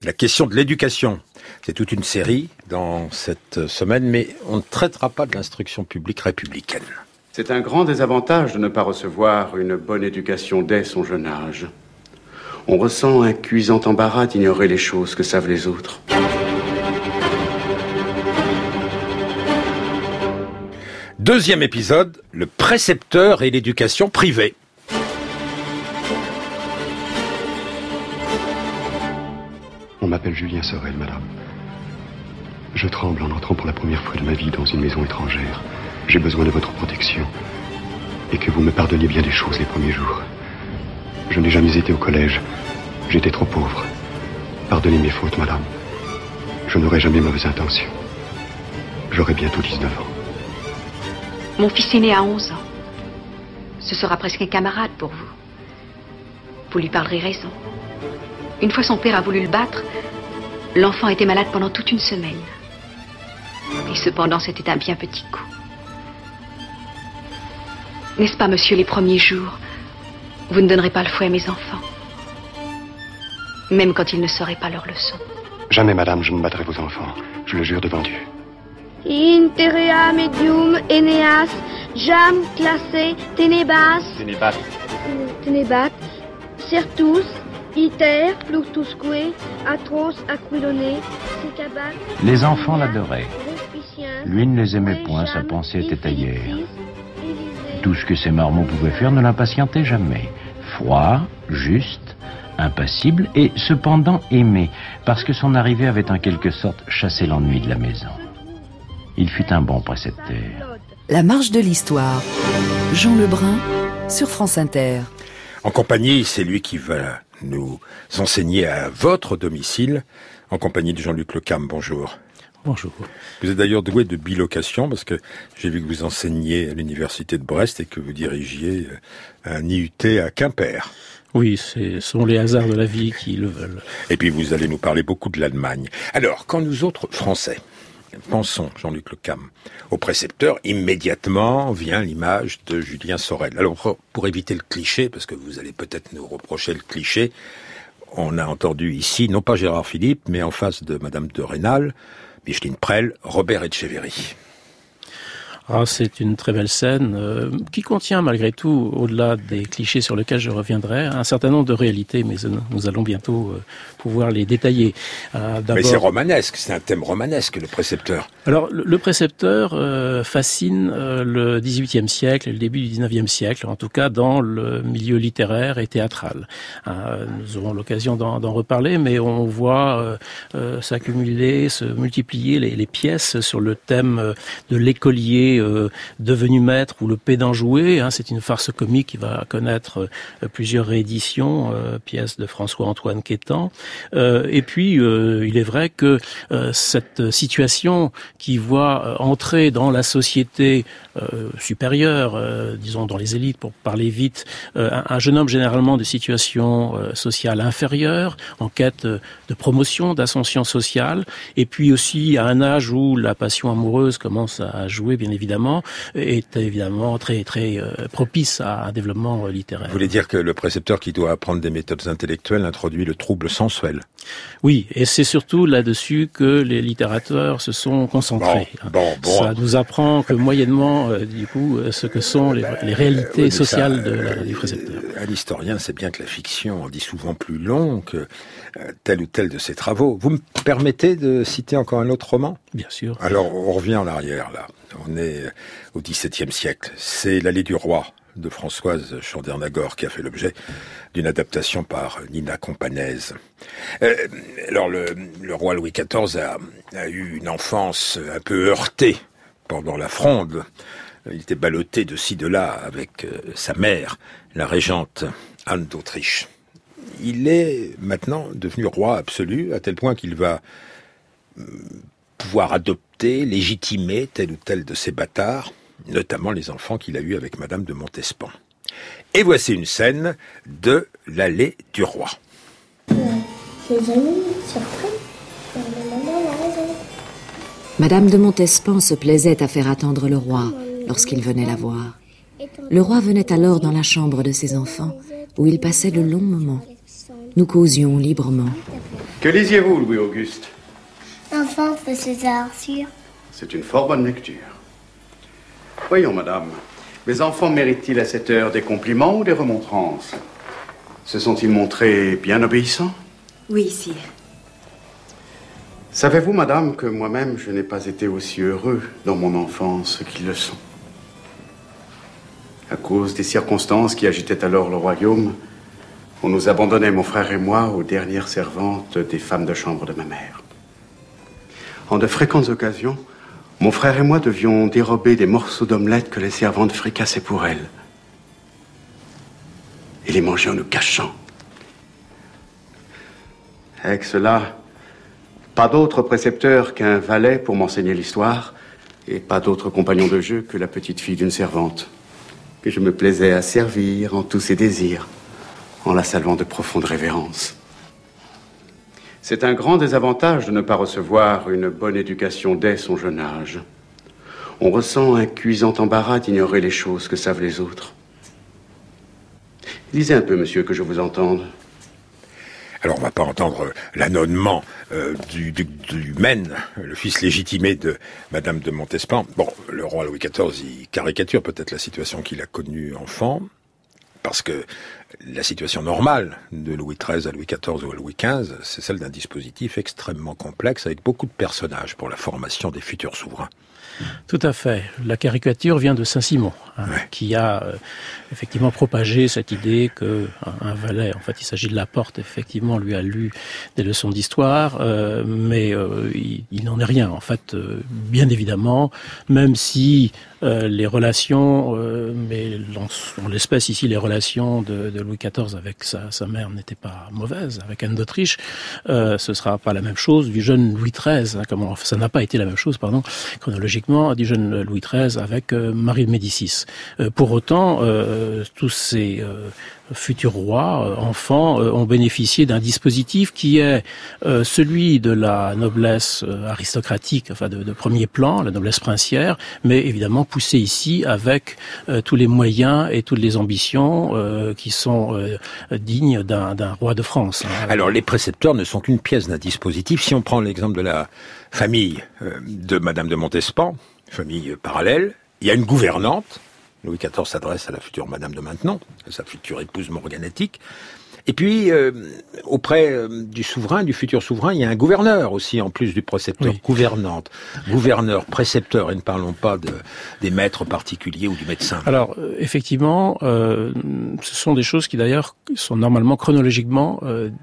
La question de l'éducation. C'est toute une série dans cette semaine, mais on ne traitera pas de l'instruction publique républicaine. C'est un grand désavantage de ne pas recevoir une bonne éducation dès son jeune âge. On ressent un cuisant embarras d'ignorer les choses que savent les autres. Deuxième épisode, le précepteur et l'éducation privée. On m'appelle Julien Sorel, madame. Je tremble en entrant pour la première fois de ma vie dans une maison étrangère. J'ai besoin de votre protection. Et que vous me pardonniez bien des choses les premiers jours. Je n'ai jamais été au collège. J'étais trop pauvre. Pardonnez mes fautes, madame. Je n'aurai jamais mauvaises intentions. J'aurai bientôt 19 ans. Mon fils aîné a 11 ans. Ce sera presque un camarade pour vous. Vous lui parlerez raison. Une fois son père a voulu le battre, l'enfant était malade pendant toute une semaine. Et cependant, c'était un bien petit coup. N'est-ce pas, monsieur, les premiers jours, vous ne donnerez pas le fouet à mes enfants, même quand ils ne sauraient pas leur leçon. Jamais, madame, je ne battrai vos enfants. Je le jure devant Dieu. Interea medium eneas jam classé tenebas tenebat certus iter plutusque atros aquilone secabat. Les enfants l'adoraient. Lui ne les aimait point, sa pensée était ailleurs. Tout ce que ces marmots pouvaient faire ne l'impatientait jamais. Froid, juste, impassible et cependant aimé, parce que son arrivée avait en quelque sorte chassé l'ennui de la maison. Il fut un bon précepteur. La marche de l'histoire. Jean Lebrun sur France Inter. En compagnie, c'est lui qui va nous enseigner à votre domicile, en compagnie de Jean-Luc Lecam. Bonjour. Bonjour. Vous êtes d'ailleurs doué de bilocation, parce que j'ai vu que vous enseigniez à l'université de Brest et que vous dirigiez un IUT à Quimper. Oui, ce sont les hasards de la vie qui le veulent. Et puis vous allez nous parler beaucoup de l'Allemagne. Alors, quand nous autres Français pensons, Jean-Luc Lecam, au précepteur, immédiatement vient l'image de Julien Sorel. Alors, pour éviter le cliché, parce que vous allez peut-être nous reprocher le cliché, on a entendu ici, non pas Gérard Philippe, mais en face de Madame de Rênal, Micheline Prel, Robert Etcheverry. Ah, c'est une très belle scène qui contient malgré tout, au-delà des clichés sur lesquels je reviendrai, un certain nombre de réalités, mais nous allons bientôt pouvoir les détailler. Mais c'est romanesque, c'est un thème romanesque, le précepteur. Alors, le précepteur fascine le XVIIIe siècle et le début du XIXe siècle, en tout cas dans le milieu littéraire et théâtral. Nous aurons l'occasion d'en reparler, mais on voit s'accumuler, se multiplier les pièces sur le thème de l'écolier devenu maître ou le pédant joué. C'est une farce comique qui va connaître plusieurs rééditions, pièce de François-Antoine Quétan. Et puis, il est vrai que cette situation qui voit entrer dans la société supérieure, disons dans les élites pour parler vite, un jeune homme généralement de situation sociale inférieure, en quête de promotion, d'ascension sociale, et puis aussi à un âge où la passion amoureuse commence à jouer, bien évidemment, est évidemment très très propice à un développement littéraire. Vous voulez dire que le précepteur qui doit apprendre des méthodes intellectuelles introduit le trouble sensuel? Oui, et c'est surtout là-dessus que les littérateurs se sont concentrés. Bon. Ça nous apprend que moyennement, du coup, ce que sont les réalités sociales du précepteur. Un historien sait bien que la fiction en dit souvent plus long que tel ou tel de ses travaux. Vous me permettez de citer encore un autre roman? Bien sûr. Alors, on revient en arrière, là. On est au XVIIe siècle. C'est L'Allée du Roi de Françoise Chandernagor qui a fait l'objet d'une adaptation par Nina Companèse. Alors, le roi Louis XIV a eu une enfance un peu heurtée pendant la Fronde. Il était ballotté de ci, de là avec sa mère, la régente Anne d'Autriche. Il est maintenant devenu roi absolu, à tel point qu'il va pouvoir adopter, légitimer tel ou tel de ses bâtards, notamment les enfants qu'il a eus avec Madame de Montespan. Et voici une scène de L'Allée du Roi. Ses amis surpris en demandant la raison. Madame de Montespan se plaisait à faire attendre le roi lorsqu'il venait la voir. Le roi venait alors dans la chambre de ses enfants, où il passait de longs moments. Nous causions librement. Que lisiez-vous, Louis-Auguste? Enfant de César, sire. C'est une fort bonne lecture. Voyons, madame, mes enfants méritent-ils à cette heure des compliments ou des remontrances? Se sont-ils montrés bien obéissants? Oui, sire. Savez-vous, madame, que moi-même, je n'ai pas été aussi heureux dans mon enfance qu'ils le sont? À cause des circonstances qui agitaient alors le royaume, on nous abandonnait, mon frère et moi, aux dernières servantes des femmes de chambre de ma mère. En de fréquentes occasions, mon frère et moi devions dérober des morceaux d'omelette que les servantes fricassaient pour elles et les manger en nous cachant. Avec cela, pas d'autre précepteur qu'un valet pour m'enseigner l'histoire et pas d'autre compagnon de jeu que la petite fille d'une servante que je me plaisais à servir en tous ses désirs, en la saluant de profonde révérence. C'est un grand désavantage de ne pas recevoir une bonne éducation dès son jeune âge. On ressent un cuisant embarras d'ignorer les choses que savent les autres. Lisez un peu, monsieur, que je vous entende. Alors, on va pas entendre l'annonnement du duc du Maine, le fils légitimé de Madame de Montespan. Bon, le roi Louis XIV, il caricature peut-être la situation qu'il a connue enfant, parce que la situation normale de Louis XIII à Louis XIV ou à Louis XV, c'est celle d'un dispositif extrêmement complexe avec beaucoup de personnages pour la formation des futurs souverains. Tout à fait. La caricature vient de Saint-Simon, qui a effectivement propagé cette idée que un valet, en fait, il s'agit de Laporte, effectivement, lui a lu des leçons d'histoire, mais il n'en est rien. En fait, bien évidemment, même si les relations, mais en l'espèce ici, les relations de Louis XIV avec sa mère n'étaient pas mauvaises, avec Anne d'Autriche, ce sera pas la même chose du jeune Louis XIII, ça n'a pas été la même chose, chronologiquement, du jeune Louis XIII avec Marie de Médicis. Pour autant, tous ces futurs rois, enfants, ont bénéficié d'un dispositif qui est celui de la noblesse aristocratique, enfin de premier plan, la noblesse princière, mais évidemment poussé ici avec tous les moyens et toutes les ambitions qui sont dignes d'un roi de France. Alors, les précepteurs ne sont qu'une pièce d'un dispositif. Si on prend l'exemple de la famille de Madame de Montespan, famille parallèle, il y a une gouvernante. Louis XIV s'adresse à la future Madame de Maintenon, sa future épouse morganatique. Et puis, auprès du souverain, du futur souverain, il y a un gouverneur aussi, en plus du précepteur. Oui. Gouvernante, gouverneur, précepteur, et ne parlons pas des maîtres particuliers ou du médecin. Alors, effectivement, ce sont des choses qui d'ailleurs sont normalement chronologiquement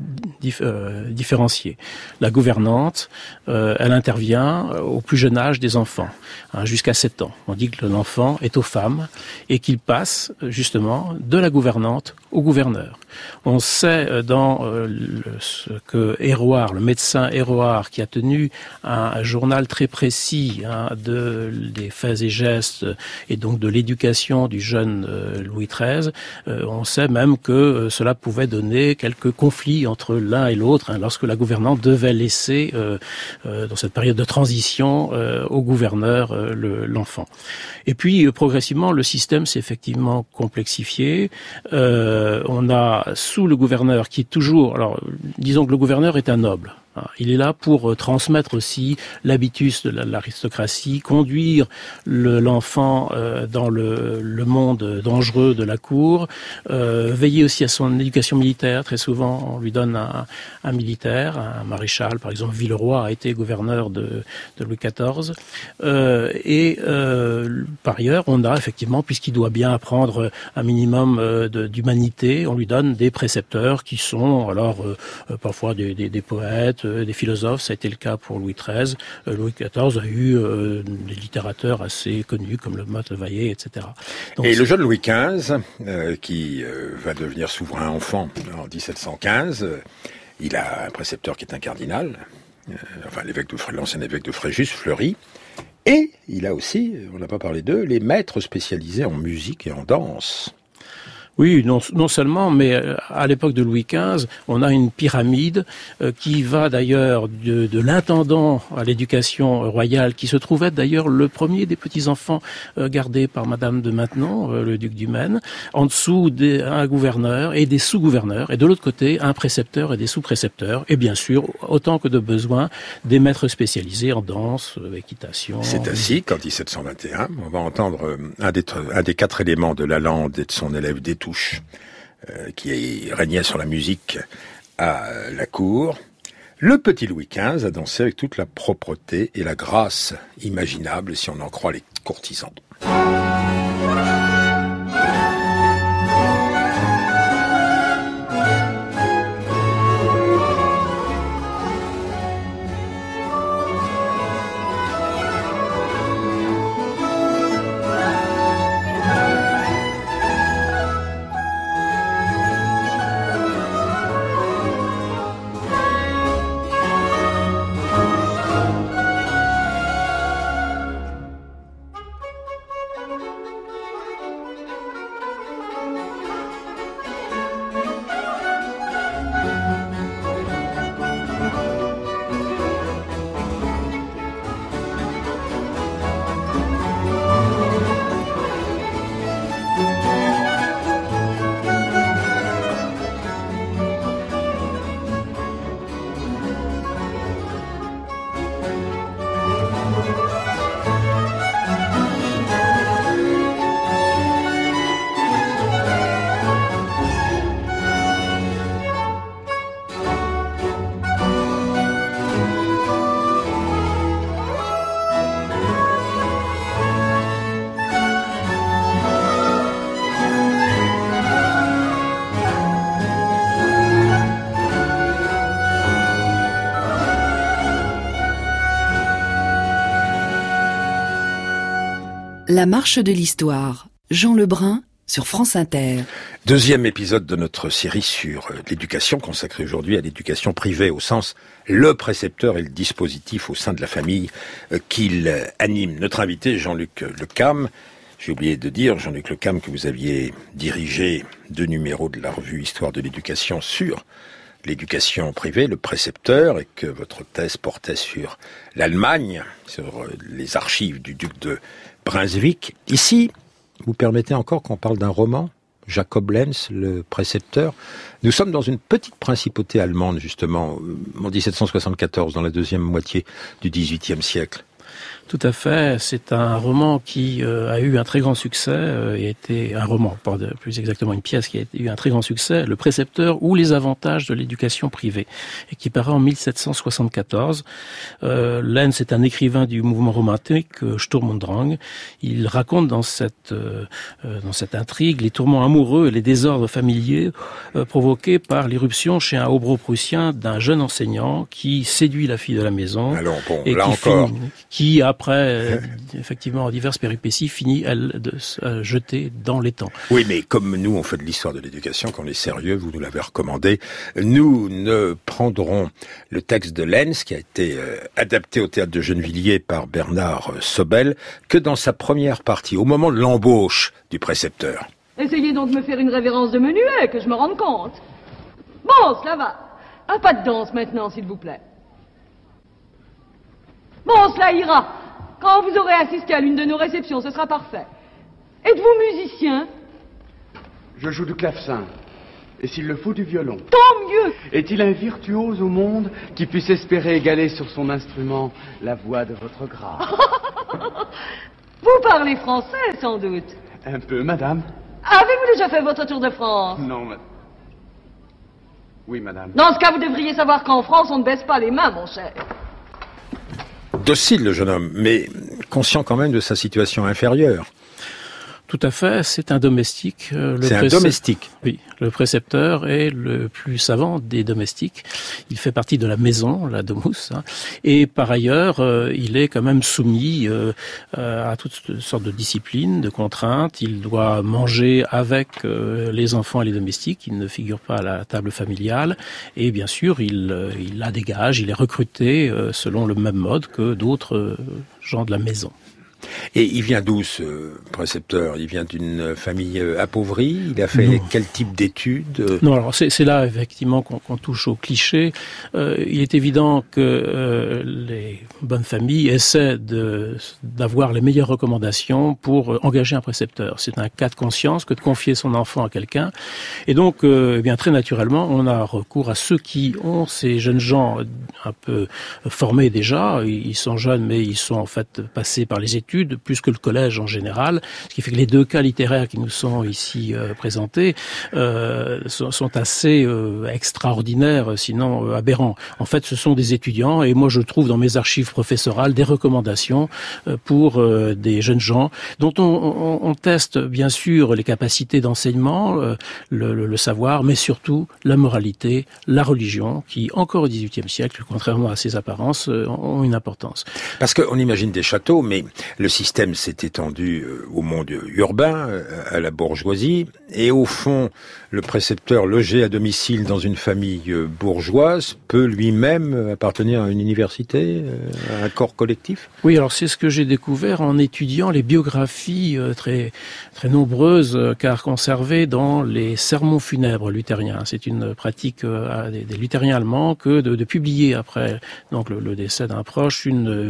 différenciées. La gouvernante, elle intervient au plus jeune âge des enfants, jusqu'à 7 ans. On dit que l'enfant est aux femmes et qu'il passe justement de la gouvernante au gouverneur. On sait dans ce que Héroard, le médecin Héroard, qui a tenu un journal très précis des faits et gestes et donc de l'éducation du jeune Louis XIII, on sait même que cela pouvait donner quelques conflits entre l'un et l'autre lorsque la gouvernante devait laisser, dans cette période de transition, au gouverneur l'enfant. Et puis progressivement, le système s'est effectivement complexifié. On a sous le gouverneur qui est toujours... Alors, disons que le gouverneur est un noble. Il est là pour transmettre aussi l'habitus de l'aristocratie, conduire l'enfant dans le monde dangereux de la cour, veiller aussi à son éducation militaire. Très souvent, on lui donne un militaire, un maréchal, par exemple Villeroy a été gouverneur de Louis XIV. Par ailleurs, on a effectivement, puisqu'il doit bien apprendre un minimum d'humanité, on lui donne des précepteurs qui sont alors parfois des poètes, des philosophes. Ça a été le cas pour Louis XIII. Louis XIV a eu des littérateurs assez connus comme le Motte, le Vaillet, etc. Donc, et le jeune Louis XV, qui va devenir souverain enfant en 1715, il a un précepteur qui est un cardinal, enfin l'ancien évêque de Fréjus, Fleury, et il a aussi, on n'a pas parlé d'eux, les maîtres spécialisés en musique et en danse. Oui, non seulement, mais à l'époque de Louis XV, on a une pyramide qui va d'ailleurs de l'intendant à l'éducation royale, qui se trouve être d'ailleurs le premier des petits-enfants gardés par Madame de Maintenon, le duc du Maine. En dessous, un gouverneur et des sous-gouverneurs, et de l'autre côté, un précepteur et des sous-précepteurs, et bien sûr, autant que de besoin, des maîtres spécialisés en danse, équitation. C'est ainsi qu'en 1721, on va entendre un des 4 éléments de Lalande et de son élève Destouches, qui régnait sur la musique à la cour. Le petit Louis XV a dansé avec toute la propreté et la grâce imaginable, si on en croit les courtisans. La marche de l'histoire, Jean Lebrun sur France Inter. Deuxième épisode de notre série sur l'éducation, consacrée aujourd'hui à l'éducation privée au sens le précepteur et le dispositif au sein de la famille qu'il anime. Notre invité, Jean-Luc Lecam. J'ai oublié de dire, Jean-Luc Lecam, que vous aviez dirigé 2 numéros de la revue Histoire de l'éducation sur l'éducation privée, le précepteur, et que votre thèse portait sur l'Allemagne, sur les archives du duc de Brunswick. Ici, vous permettez encore qu'on parle d'un roman, Jacob Lenz, le précepteur. Nous sommes dans une petite principauté allemande, justement, en 1774, dans la deuxième moitié du XVIIIe siècle. Tout à fait. C'est un roman qui a eu un très grand succès et était un roman, plus exactement une pièce qui a eu un très grand succès, Le Précepteur ou les avantages de l'éducation privée, et qui paraît en 1774. Lenz est un écrivain du mouvement romantique Sturm und Drang. Il raconte dans cette intrigue les tourments amoureux et les désordres familiers provoqués par l'irruption chez un Hobro-Prussien d'un jeune enseignant qui séduit la fille de la maison. Alors, bon, et là qui encore. Qui après, effectivement, diverses péripéties, finit, elle, de se jeter dans l'étang. Oui, mais comme nous, on fait de l'histoire de l'éducation, qu'on est sérieux, vous nous l'avez recommandé, nous ne prendrons le texte de Lenz, qui a été adapté au théâtre de Gennevilliers par Bernard Sobel, que dans sa première partie, au moment de l'embauche du précepteur. Essayez donc de me faire une révérence de menuet, que je me rende compte. Bon, cela va. Un pas de danse maintenant, s'il vous plaît. Bon, cela ira. Quand vous aurez assisté à l'une de nos réceptions, ce sera parfait. Êtes-vous musicien? Je joue du clavecin. Et s'il le faut, du violon. Tant mieux. Est-il un virtuose au monde qui puisse espérer égaler sur son instrument la voix de votre grâce? Vous parlez français, sans doute. Un peu, madame. Avez-vous déjà fait votre tour de France? Non, madame. Oui, madame. Dans ce cas, vous devriez savoir qu'en France, on ne baisse pas les mains, mon cher. Docile, le jeune homme, mais conscient quand même de sa situation inférieure. Tout à fait, c'est un domestique. Un domestique. Oui, le précepteur est le plus savant des domestiques. Il fait partie de la maison, la domus, hein, et par ailleurs, il est quand même soumis à toutes sortes de disciplines, de contraintes. Il doit manger avec les enfants et les domestiques. Il ne figure pas à la table familiale, et bien sûr, il a des gages. Il est recruté selon le même mode que d'autres gens de la maison. Et il vient d'où ce précepteur? Il vient d'une famille appauvrie? Il a fait quel type d'études? Non, alors c'est là effectivement qu'on touche au cliché. Il est évident que les bonnes familles essaient d'avoir les meilleures recommandations pour engager un précepteur. C'est un cas de conscience que de confier son enfant à quelqu'un. Et donc, eh bien très naturellement, on a recours à ceux qui ont ces jeunes gens un peu formés déjà. Ils sont jeunes, mais ils sont en fait passés par les études, plus que le collège en général. Ce qui fait que les deux cas littéraires qui nous sont ici présentés sont assez extraordinaires, sinon aberrants. En fait, ce sont des étudiants, et moi je trouve dans mes archives professorales des recommandations pour des jeunes gens dont on teste bien sûr les capacités d'enseignement, le savoir, mais surtout la moralité, la religion, qui encore au XVIIIe siècle, contrairement à ses apparences, ont une importance. Parce qu'on imagine des châteaux, mais le système s'est étendu au monde urbain, à la bourgeoisie, et au fond, le précepteur logé à domicile dans une famille bourgeoise peut lui-même appartenir à une université, à un corps collectif? Oui, alors c'est ce que j'ai découvert en étudiant les biographies très nombreuses car conservées dans les sermons funèbres luthériens. C'est une pratique des luthériens allemands que de publier après donc le décès d'un proche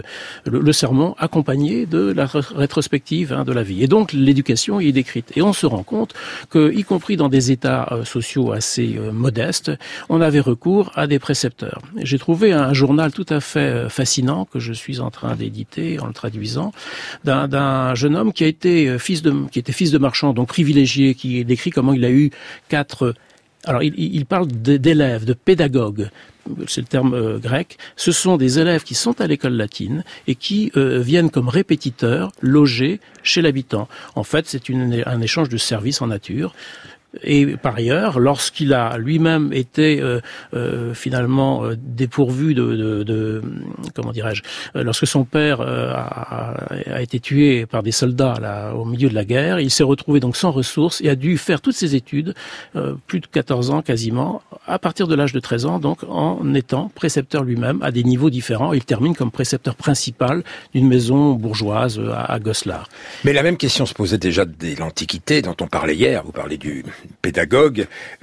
le sermon accompagné de la rétrospective de la vie. Et donc l'éducation y est décrite. Et on se rend compte que, y compris dans des états sociaux assez modestes, on avait recours à des précepteurs. J'ai trouvé un journal tout à fait fascinant que je suis en train d'éditer en le traduisant, d'un jeune homme qui était fils de marchand, donc privilégié, qui décrit comment il a eu 4... Alors il parle d'élèves, de pédagogues, c'est le terme grec. Ce sont des élèves qui sont à l'école latine et qui viennent comme répétiteurs loger chez l'habitant. En fait, c'est un échange de services en nature. Et par ailleurs, lorsqu'il a lui-même été finalement dépourvu de comment dirais-je, lorsque son père a été tué par des soldats là au milieu de la guerre, il s'est retrouvé donc sans ressources et a dû faire toutes ses études, plus de 14 ans quasiment, à partir de l'âge de 13 ans, donc en étant précepteur lui-même à des niveaux différents. Il termine comme précepteur principal d'une maison bourgeoise à Goslar. Mais la même question se posait déjà dès l'Antiquité, dont on parlait hier. Vous parlez du pédagogue.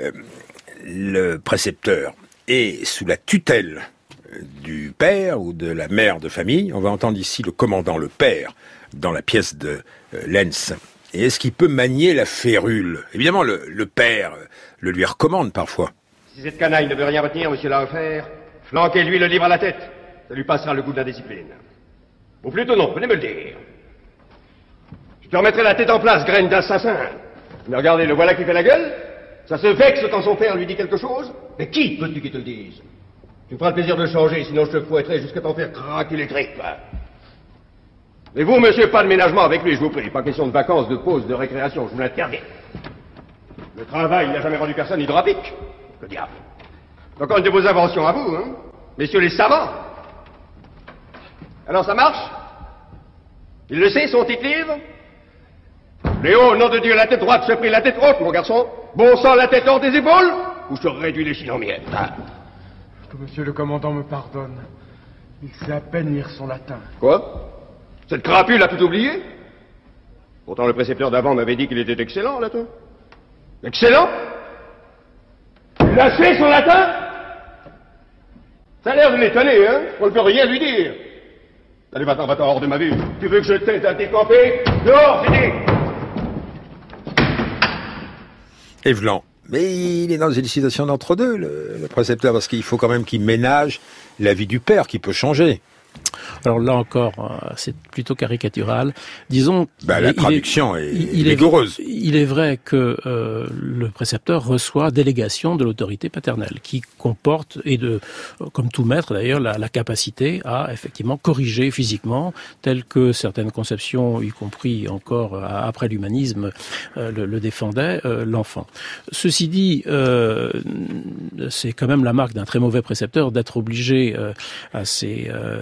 Le précepteur est sous la tutelle du père ou de la mère de famille. On va entendre ici le commandant, le père, dans la pièce de Lenz. Et est-ce qu'il peut manier la férule? Évidemment, le père le lui recommande parfois. Si cette canaille ne veut rien retenir, monsieur l'a offert, flanquez-lui le livre à la tête. Ça lui passera le goût de la discipline. Ou plutôt non, venez me le dire. Je te remettrai la tête en place, graine d'assassin. Mais regardez, le voilà qui fait la gueule. Ça se vexe quand son père lui dit quelque chose. Mais qui veux-tu qu'il te le dise? Tu me feras le plaisir de le changer, sinon je te fouetterai jusqu'à t'en faire craquer les tripes. Et vous, monsieur, pas de ménagement avec lui, je vous prie. Pas question de vacances, de pause, de récréation, je vous l'interdis. Le travail n'a jamais rendu personne hydraulique. Que diable. Encore une de vos inventions à vous, hein, messieurs les savants. Alors ça marche? Il le sait, son petit livre? Léo, nom de Dieu, la tête droite, je prie la tête haute, mon garçon. Bon sang, la tête hors des épaules, ou je te réduis les chines en miettes. Que monsieur le commandant me pardonne. Il sait à peine lire son latin. Quoi? Cette crapule a tout oublié? Pourtant, le précepteur d'avant m'avait dit qu'il était excellent en latin. Excellent? Il a fait son latin? Ça a l'air de m'étonner, hein? On ne peut rien lui dire. Allez, va-t'en hors de ma vue. Tu veux que je t'aide à décamper? Dehors, c'est dit! Evelan. Mais il est dans une situation d'entre-deux, le précepteur, parce qu'il faut quand même qu'il ménage la vie du père, qui peut changer. Alors là encore, c'est plutôt caricatural. Disons, la traduction est rigoureuse. Il est vrai que le précepteur reçoit délégation de l'autorité paternelle, qui comporte, comme tout maître d'ailleurs, la capacité à effectivement corriger physiquement, tel que certaines conceptions, y compris encore après l'humanisme, le défendaient, l'enfant. Ceci dit, c'est quand même la marque d'un très mauvais précepteur d'être obligé à ses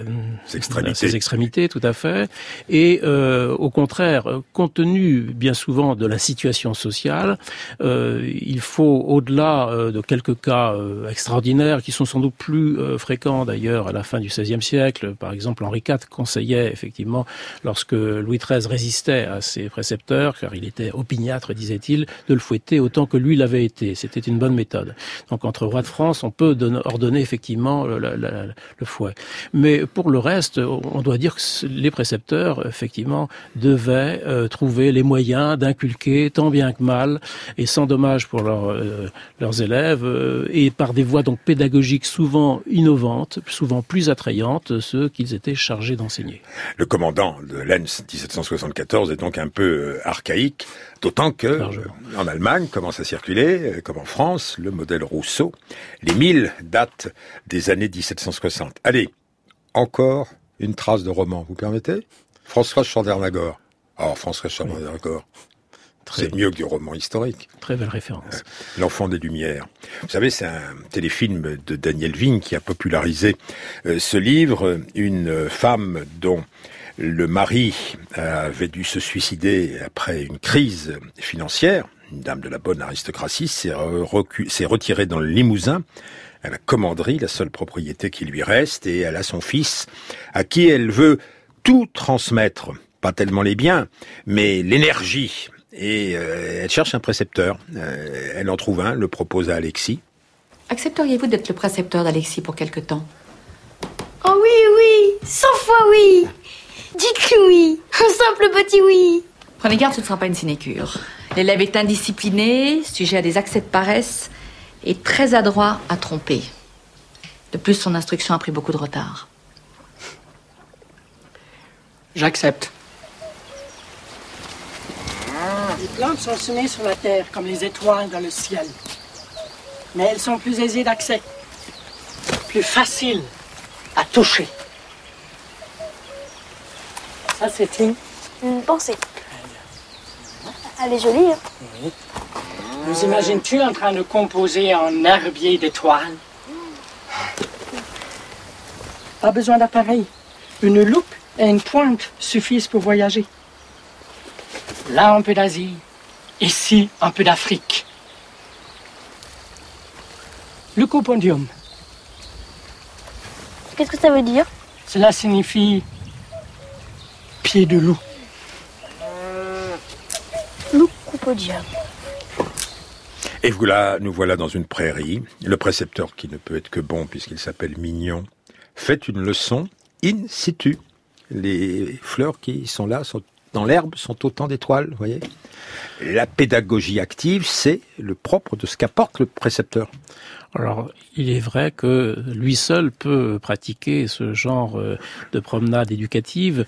ses extrémités, tout à fait. Et au contraire, compte tenu bien souvent de la situation sociale, il faut, au-delà de quelques cas extraordinaires qui sont sans doute plus fréquents d'ailleurs à la fin du XVIe siècle, par exemple Henri IV conseillait effectivement, lorsque Louis XIII résistait à ses précepteurs, car il était opiniâtre, disait-il, de le fouetter autant que lui l'avait été. C'était une bonne méthode. Donc entre rois de France, on peut ordonner effectivement le fouet. Mais pour le reste, on doit dire que les précepteurs, effectivement, devaient trouver les moyens d'inculquer tant bien que mal, et sans dommage pour leurs élèves, et par des voies donc pédagogiques souvent innovantes, souvent plus attrayantes, ceux qu'ils étaient chargés d'enseigner. Le commandant de Lens 1774 est donc un peu archaïque, d'autant que en Allemagne commence à circuler, comme en France, le modèle Rousseau. Les 1000 datent des années 1760. Allez, encore une trace de roman, vous permettez ? Françoise Chandernagor. Oh, Françoise Chandernagor. C'est mieux que du roman historique. Très belle référence. L'enfant des Lumières. Vous savez, c'est un téléfilm de Daniel Vigne qui a popularisé ce livre. Une femme dont le mari avait dû se suicider après une crise financière, une dame de la bonne aristocratie, s'est retirée dans le Limousin. Elle a commanderie, la seule propriété qui lui reste, et elle a son fils à qui elle veut tout transmettre. Pas tellement les biens, mais l'énergie. Et elle cherche un précepteur. Elle en trouve un, le propose à Alexis. Accepteriez-vous d'être le précepteur d'Alexis pour quelque temps ? Oh oui, 100 fois oui. Dites oui, un simple petit oui. Prenez garde, ce ne sera pas une sinécure. L'élève est indiscipliné, sujet à des accès de paresse et très adroit à tromper. De plus, son instruction a pris beaucoup de retard. J'accepte. Les plantes sont semées sur la terre comme les étoiles dans le ciel. Mais elles sont plus aisées d'accès, plus faciles à toucher. Ça, c'est une pensée. Elle est jolie, hein? Oui. Nous imagines-tu en train de composer un herbier d'étoiles? Pas besoin d'appareil. Une loupe et une pointe suffisent pour voyager. Là, un peu d'Asie. Ici, un peu d'Afrique. Leucopondium. Qu'est-ce que ça veut dire? Cela signifie pied de loup. Leucopodium. Et nous voilà dans une prairie. Le précepteur, qui ne peut être que bon puisqu'il s'appelle Mignon, fait une leçon in situ. Les fleurs qui sont là, dans l'herbe, sont autant d'étoiles, vous voyez. La pédagogie active, c'est le propre de ce qu'apporte le précepteur. Alors, il est vrai que lui seul peut pratiquer ce genre de promenade éducative.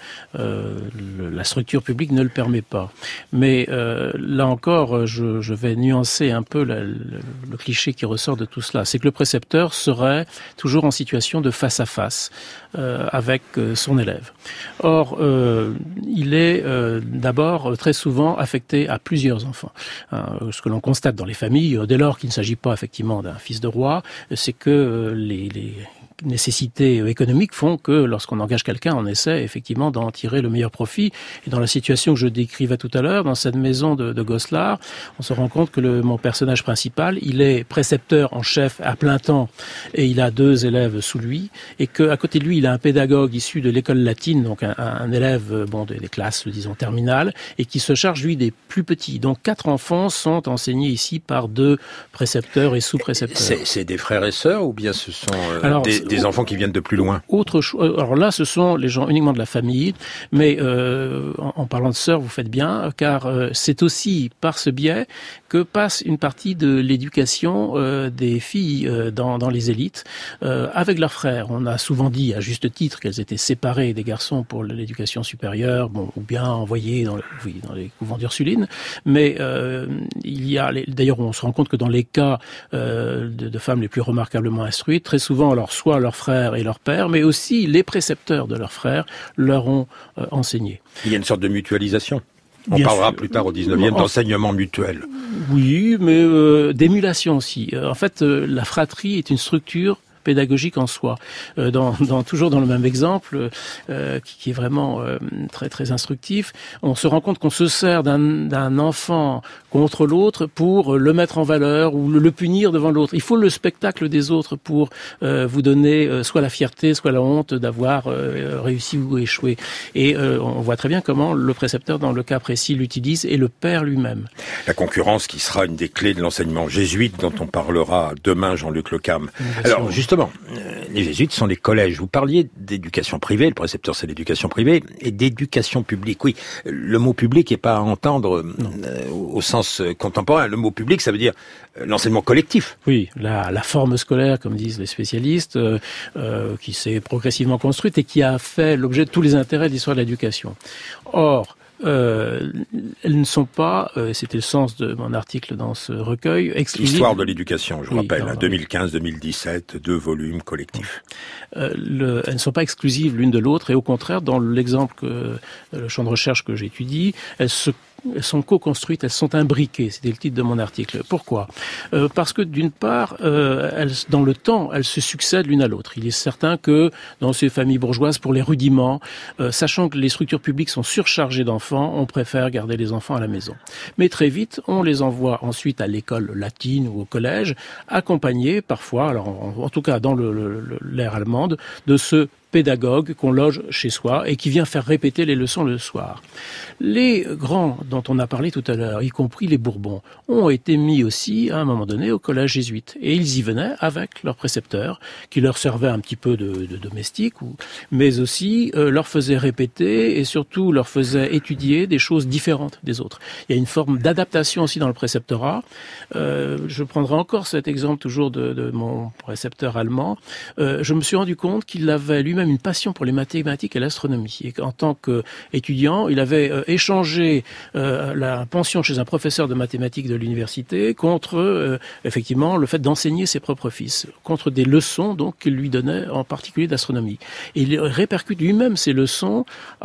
La structure publique ne le permet pas. Mais là encore, je vais nuancer un peu le cliché qui ressort de tout cela. C'est que le précepteur serait toujours en situation de face à face avec son élève. Or, il est d'abord très souvent affecté à plusieurs enfants. Ce que l'on constate dans les familles, dès lors qu'il ne s'agit pas effectivement d'un fils de roi, c'est que les nécessités économiques font que lorsqu'on engage quelqu'un, on essaie effectivement d'en tirer le meilleur profit. Et dans la situation que je décrivais tout à l'heure, dans cette maison de Goslar, on se rend compte que mon personnage principal, il est précepteur en chef à plein temps et il a 2 élèves sous lui, et qu'à côté de lui, il a un pédagogue issu de l'école latine, donc un élève des classes, disons, terminales, et qui se charge, lui, des plus petits. Donc 4 enfants sont enseignés ici par 2 précepteurs et sous-précepteurs. C'est des frères et sœurs ou bien ce sont des enfants qui viennent de plus loin? Alors là, ce sont les gens uniquement de la famille, mais en parlant de sœurs, vous faites bien, car c'est aussi par ce biais que passe une partie de l'éducation des filles dans les élites avec leurs frères. On a souvent dit, à juste titre, qu'elles étaient séparées des garçons pour l'éducation supérieure, ou bien envoyées dans les couvents d'Ursulines, mais il y a, d'ailleurs, on se rend compte que dans les cas de femmes les plus remarquablement instruites, très souvent, alors soit leurs frères et leurs pères, mais aussi les précepteurs de leurs frères leur ont enseigné. Il y a une sorte de mutualisation. On parlera plus tard au 19e d'enseignement mutuel. Oui, mais d'émulation aussi. En fait, la fratrie est une structure pédagogique en soi. Toujours dans le même exemple, qui est vraiment très très instructif, on se rend compte qu'on se sert d'un enfant contre l'autre pour le mettre en valeur ou le punir devant l'autre. Il faut le spectacle des autres pour vous donner soit la fierté, soit la honte d'avoir réussi ou échoué. Et on voit très bien comment le précepteur, dans le cas précis, l'utilise, et le père lui-même. La concurrence qui sera une des clés de l'enseignement jésuite dont on parlera demain, Jean-Luc Lecam. Alors justement, les jésuites sont les collèges. Vous parliez d'éducation privée, le précepteur c'est l'éducation privée, et d'éducation publique. Oui, le mot public n'est pas à entendre au sens contemporain. Le mot public, ça veut dire l'enseignement collectif. Oui, la forme scolaire, comme disent les spécialistes, qui s'est progressivement construite et qui a fait l'objet de tous les intérêts de l'histoire de l'éducation. Or, elles ne sont pas, c'était le sens de mon article dans ce recueil, exclusives. Histoire de l'éducation, je rappelle, 2015-2017, 2 volumes collectifs. Elles ne sont pas exclusives l'une de l'autre, et au contraire, dans l'exemple le champ de recherche que j'étudie, elles sont co-construites, elles sont imbriquées. C'était le titre de mon article. Pourquoi ? Parce que d'une part, dans le temps, elles se succèdent l'une à l'autre. Il est certain que dans ces familles bourgeoises, pour les rudiments, sachant que les structures publiques sont surchargées d'enfants, on préfère garder les enfants à la maison. Mais très vite, on les envoie ensuite à l'école latine ou au collège, accompagnés parfois, alors en tout cas dans l'ère allemande, de ce pédagogue qu'on loge chez soi et qui vient faire répéter les leçons le soir. Les grands dont on a parlé tout à l'heure, y compris les Bourbons, ont été mis aussi à un moment donné au collège jésuite. Et ils y venaient avec leur précepteur, qui leur servait un petit peu de domestique, mais aussi leur faisait répéter et surtout leur faisait étudier des choses différentes des autres. Il y a une forme d'adaptation aussi dans le préceptorat. Je prendrai encore cet exemple toujours de mon précepteur allemand. Je me suis rendu compte qu'il avait lui-même une passion pour les mathématiques et l'astronomie. Et qu'en tant qu'étudiant, il avait échangé la pension chez un professeur de mathématiques de l'université contre, effectivement, le fait d'enseigner ses propres fils, contre des leçons donc qu'il lui donnait en particulier d'astronomie. Et il répercute lui-même ces leçons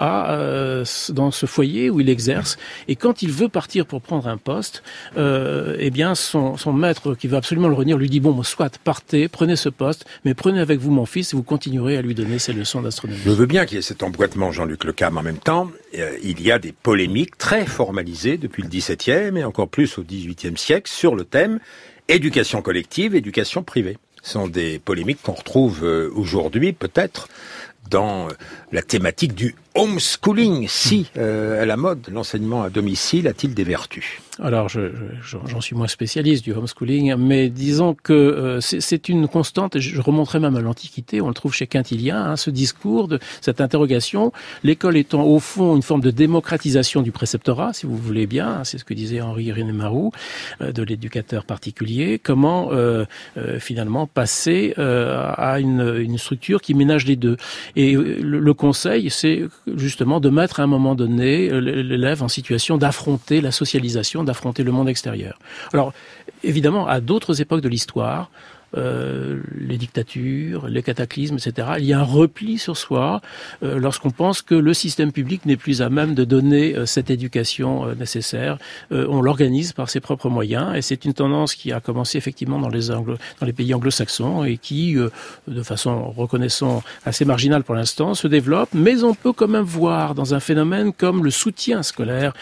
dans ce foyer où il exerce. Et quand il veut partir pour prendre un poste, eh bien son maître, qui veut absolument le retenir, lui dit bon, soit partez, prenez ce poste, mais prenez avec vous mon fils et vous continuerez à lui donner ses leçons d'astronomie. Je veux bien qu'il y ait cet emboîtement, Jean-Luc Lecam. En même temps, il y a des polémiques très formalisées depuis le XVIIe et encore plus au XVIIIe siècle sur le thème éducation collective, éducation privée. Ce sont des polémiques qu'on retrouve aujourd'hui peut-être dans la thématique du homeschooling. Si à la mode, l'enseignement à domicile a-t-il des vertus ? Alors, j'en suis moins spécialiste du homeschooling, mais disons que c'est une constante, et je remonterai même à l'Antiquité, on le trouve chez Quintilien, ce discours, cette interrogation, l'école étant au fond une forme de démocratisation du préceptorat, si vous voulez bien, c'est ce que disait Henri-René Marou, de l'éducateur particulier, comment finalement passer à une structure qui ménage les deux. Et le conseil, c'est justement de mettre à un moment donné l'élève en situation d'affronter la socialisation, d'affronter le monde extérieur. Alors, évidemment, à d'autres époques de l'histoire, les dictatures, les cataclysmes, etc. Il y a un repli sur soi lorsqu'on pense que le système public n'est plus à même de donner cette éducation nécessaire. On l'organise par ses propres moyens et c'est une tendance qui a commencé effectivement dans les pays anglo-saxons et qui, de façon, reconnaissons, assez marginale pour l'instant, se développe. Mais on peut quand même voir dans un phénomène comme le soutien scolaire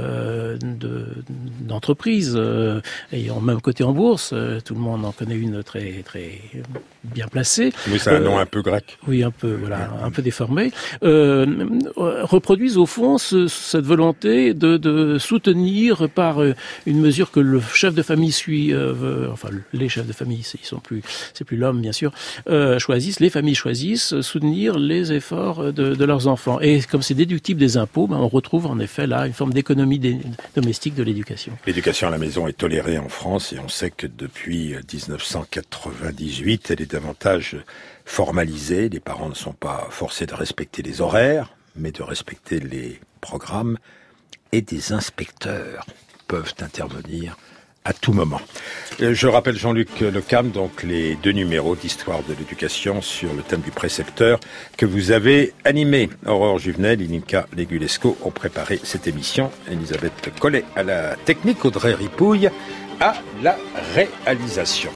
d'entreprises ayant même coté en bourse. Tout le monde en connaît une très bien placée. Oui, c'est un nom un peu grec. Oui, un peu, voilà, un peu déformé. Reproduisent au fond cette volonté de soutenir par une mesure que le chef de famille suit, enfin les chefs de famille, c'est plus l'homme bien sûr, choisissent, les familles choisissent soutenir les efforts de leurs enfants. Et comme c'est déductible des impôts, on retrouve en effet là une forme d'économie domestique de l'éducation. L'éducation à la maison est tolérée en France et on sait que depuis 1998, elle est davantage formalisée. Les parents ne sont pas forcés de respecter les horaires, mais de respecter les programmes. Et des inspecteurs peuvent intervenir à tout moment. Je rappelle, Jean-Luc Lecam, donc les 2 numéros d'Histoire de l'éducation sur le thème du précepteur que vous avez animé. Aurore Juvenel, Inika Legulesco ont préparé cette émission. Elisabeth Collet à la technique, Audrey Ripouille à la réalisation.